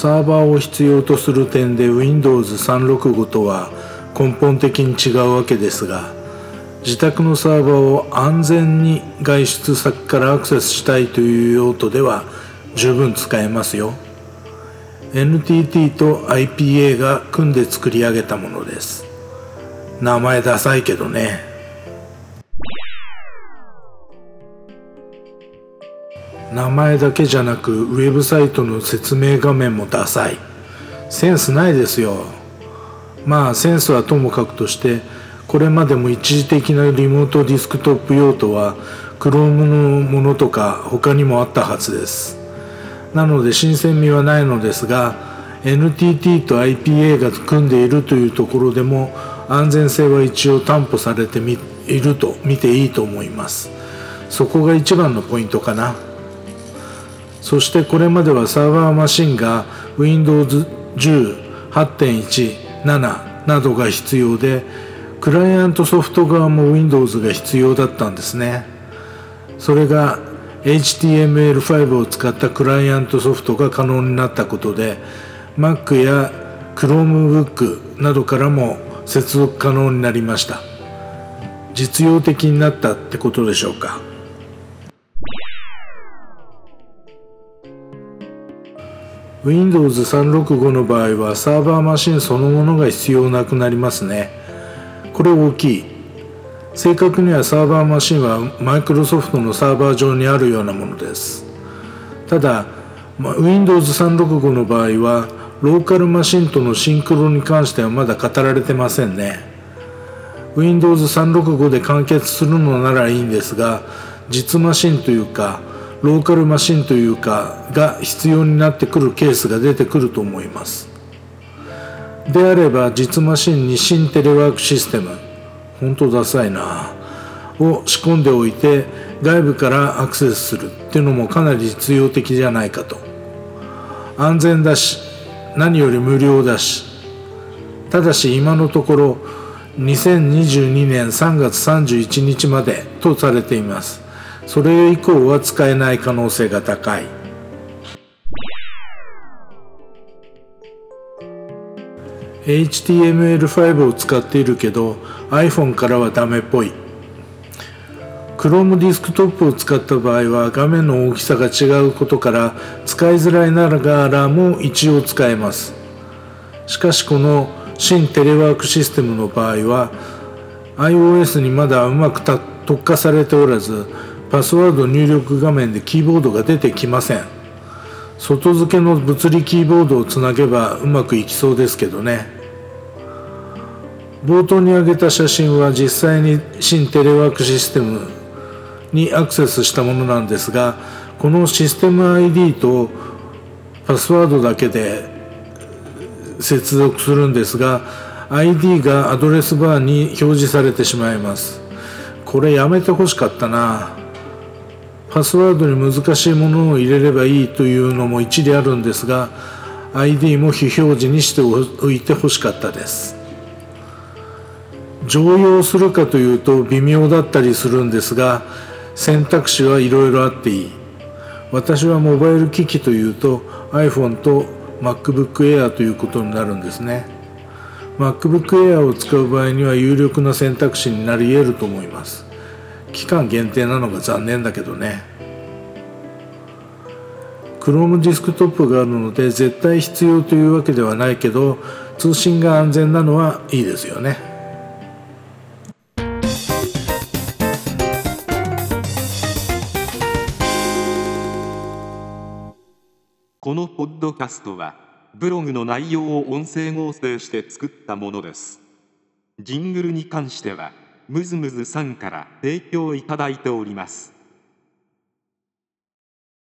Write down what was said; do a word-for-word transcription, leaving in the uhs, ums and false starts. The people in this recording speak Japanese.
サーバーを必要とする点で ウィンドウズさんろくご とは根本的に違うわけですが、自宅のサーバーを安全に外出先からアクセスしたいという用途では十分使えますよ。 エヌティーティー と アイピーエー が組んで作り上げたものです。名前ダサいけどね。名前だけじゃなくウェブサイトの説明画面もダサい。センスないですよ。まあセンスはともかくとして、これまでも一時的なリモートディスクトップ用途は Chrome のものとか他にもあったはずです。なので新鮮味はないのですが、 エヌティーティー と アイピーエー が組んでいるというところでも安全性は一応担保されていると見ていいと思います。そこが一番のポイントかな。そしてこれまではサーバーマシンが ウィンドウズじゅう、はちてんいち、なな などが必要で、クライアントソフト側も ウィンドウズ が必要だったんですね。それが エイチティーエムエルファイブ を使ったクライアントソフトが可能になったことで、 Mac や Chromebook などからも接続可能になりました。実用的になったってことでしょうか。ウィンドウズさんろくご の場合はサーバーマシンそのものが必要なくなりますね。これ大きい。正確にはサーバーマシンはマイクロソフトのサーバー上にあるようなものです。ただ ウィンドウズさんろくご の場合はローカルマシンとのシンクロに関してはまだ語られてませんね。 ウィンドウズさんろくご で完結するのならいいんですが、実マシンというかローカルマシンというかが必要になってくるケースが出てくると思います。であれば実マシンに新テレワークシステム、本当ダサいな、を仕込んでおいて外部からアクセスするっていうのもかなり実用的じゃないかと。安全だし何より無料だし。ただし今のところにせんにじゅうにねんさんがつさんじゅういちにちまでとされています。それ以降は使えない可能性が高い。エイチティーエムエルファイブ を使っているけど iPhone からはダメっぽい。 Chrome ディスクトップを使った場合は画面の大きさが違うことから使いづらいながらも一応使えます。しかしこの新テレワークシステムの場合は iOS にまだうまく特化されておらず、パスワード入力画面でキーボードが出てきません。外付けの物理キーボードをつなげばうまくいきそうですけどね。冒頭に挙げた写真は実際に新テレワークシステムにアクセスしたものなんですが、このシステム アイディー とパスワードだけで接続するんですが、 アイディー がアドレスバーに表示されてしまいます。これやめてほしかったな。パスワードに難しいものを入れればいいというのも一理あるんですが、 アイディー も非表示にしておいてほしかったです。常用するかというと微妙だったりするんですが、選択肢はいろいろあっていい。私はモバイル機器というと iPhone と MacBook Air ということになるんですね。 MacBook Air を使う場合には有力な選択肢になり得ると思います。期間限定なのが残念だけどね。 Chrome ディスクトップがあるので絶対必要というわけではないけど、通信が安全なのはいいですよね。 このポッドキャストはブログの内容を音声合成して作ったものです。ジングルに関してはムズムズさんから提供いただいております。